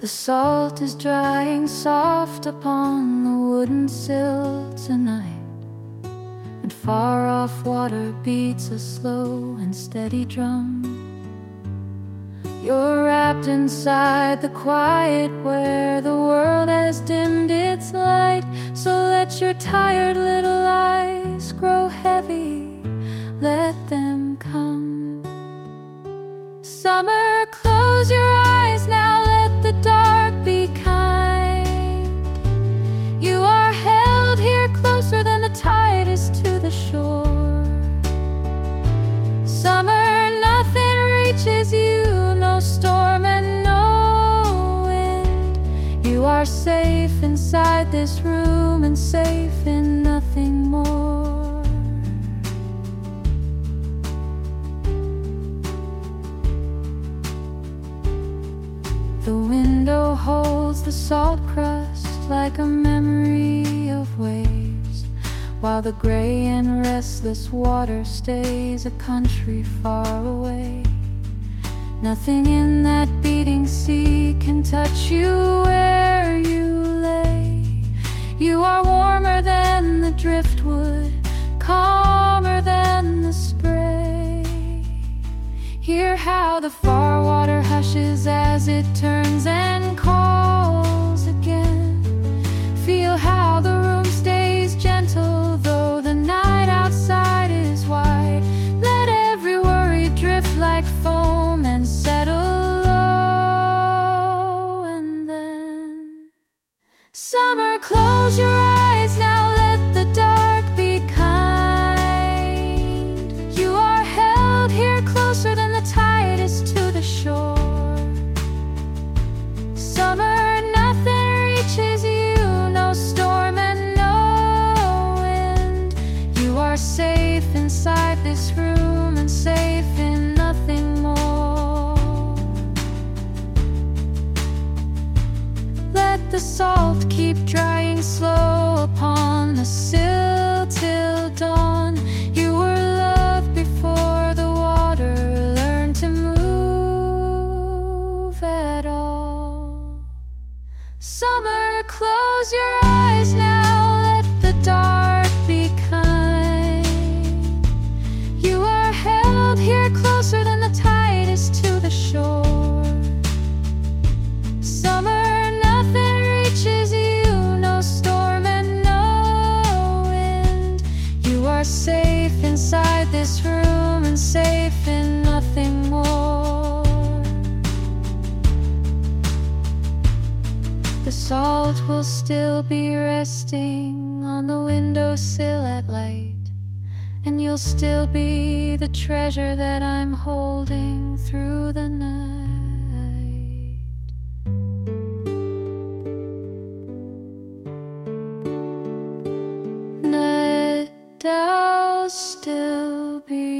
The salt is drying soft upon the wooden sill tonight, and far off water beats a slow and steady drum. You're wrapped inside the quiet where the world has dimmed its light. So let your tired little eyes grow heavy, let them come. Summer, close your eyes now, let the dark be kind. You are held here closer than the tide is to the shore. Summer, nothing reaches you, no storm and no wind. You are safe inside this room and safe in nothing more. The window holds the salt crust like a memory of waves, while the gray and restless water stays a country far away. Nothing in that beating sea can touch you where you lay. You are warmer than the driftwood, calmer than the spray. Hear how the far water hushes as it turns and calls again. Feel how the room stays gentle though the night outside is wide. Let every worry drift like foam and settle low. And then, summer, close your eyes now, let the dark be kind. You are held here closer than the tide is to the shore. Summer, nothing reaches you, no storm and no wind. You are safe inside this room and safe in nothing more. Let the salt keep drying slow upon the sill till dawn. You were loved before the water learned to move at all. Summer, close your eyes now, let the dark be kind. You are held here closer than the tide is to the shore. Summer, nothing reaches you, no storm and no wind. You are safe inside this room and safe in nothing more. The salt will still be resting on the windowsill at light, and you'll still be the treasure that I'm holding through the night. Night, I'll still be